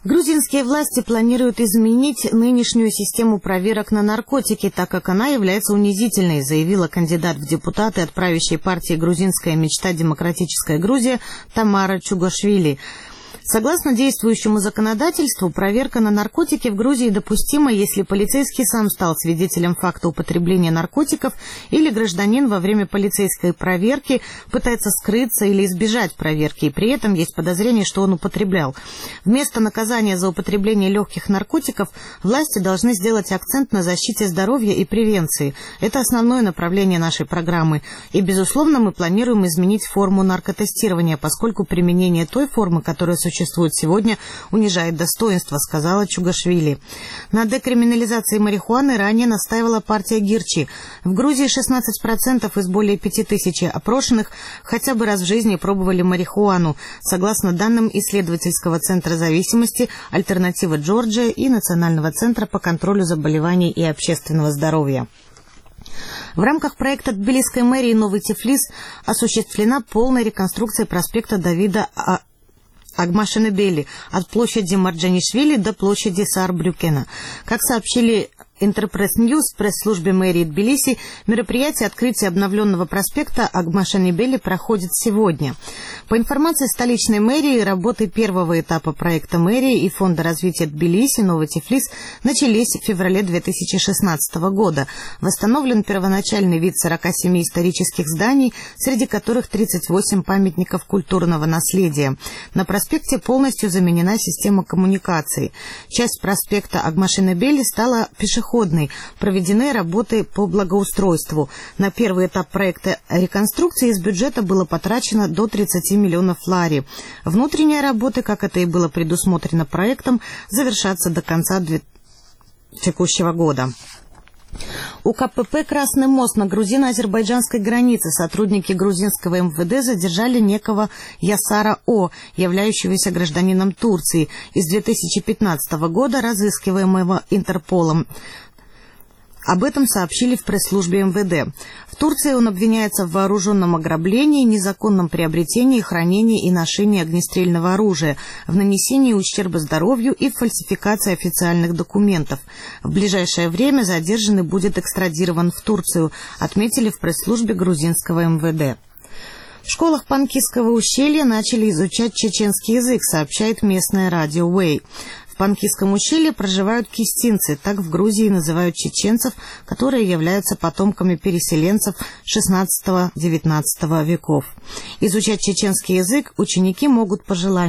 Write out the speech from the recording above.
Грузинские власти планируют изменить нынешнюю систему проверок на наркотики, так как она является унизительной, заявила кандидат в депутаты от правящей партии «Грузинская мечта. Демократическая Грузия» Тамара Чугашвили. Согласно действующему законодательству, проверка на наркотики в Грузии допустима, если полицейский сам стал свидетелем факта употребления наркотиков или гражданин во время полицейской проверки пытается скрыться или избежать проверки, и при этом есть подозрение, что он употреблял. Вместо наказания за употребление легких наркотиков власти должны сделать акцент на защите здоровья и превенции. Это основное направление нашей программы. И, безусловно, мы планируем изменить форму наркотестирования, поскольку применение той формы, которая существует сегодня, унижает достоинство, сказала Чугашвили. На декриминализации марихуаны ранее настаивала партия Гирчи. В Грузии 16% из более 5000 опрошенных хотя бы раз в жизни пробовали марихуану, согласно данным исследовательского центра зависимости «Альтернатива Джорджия» и Национального центра по контролю заболеваний и общественного здоровья. В рамках проекта Тбилисской мэрии «Новый Тифлис» осуществлена полная реконструкция проспекта Давида Агмашенебели от площади Марджанишвили до площади Саарбрюкена. Как сообщили Интерпресс Ньюс в пресс-службе мэрии Тбилиси, мероприятие открытия обновленного проспекта Агмашенебели проходит сегодня. По информации столичной мэрии, работы первого этапа проекта мэрии и Фонда развития Тбилиси «Новый Тифлис» начались в феврале 2016 года. Восстановлен первоначальный вид 47 исторических зданий, среди которых 38 памятников культурного наследия. На проспекте полностью заменена система коммуникаций. Часть проспекта Агмашенебели стала пешеходной. Проведены работы по благоустройству. На первый этап проекта реконструкции из бюджета было потрачено до 30 миллионов лари. Внутренние работы, как это и было предусмотрено проектом, завершатся до конца текущего года. У КПП «Красный мост» на грузино-азербайджанской границе сотрудники грузинского МВД задержали некого Ясара О., являющегося гражданином Турции, из 2015 года разыскиваемого Интерполом. Об этом сообщили в пресс-службе МВД. В Турции он обвиняется в вооруженном ограблении, незаконном приобретении, хранении и ношении огнестрельного оружия, в нанесении ущерба здоровью и в фальсификации официальных документов. В ближайшее время задержанный будет экстрадирован в Турцию, отметили в пресс-службе грузинского МВД. В школах Панкисского ущелья начали изучать чеченский язык, сообщает местное радио Way. В Панкисском ущелье проживают кистинцы, так в Грузии называют чеченцев, которые являются потомками переселенцев XVI-XIX веков. Изучать чеченский язык ученики могут по желанию.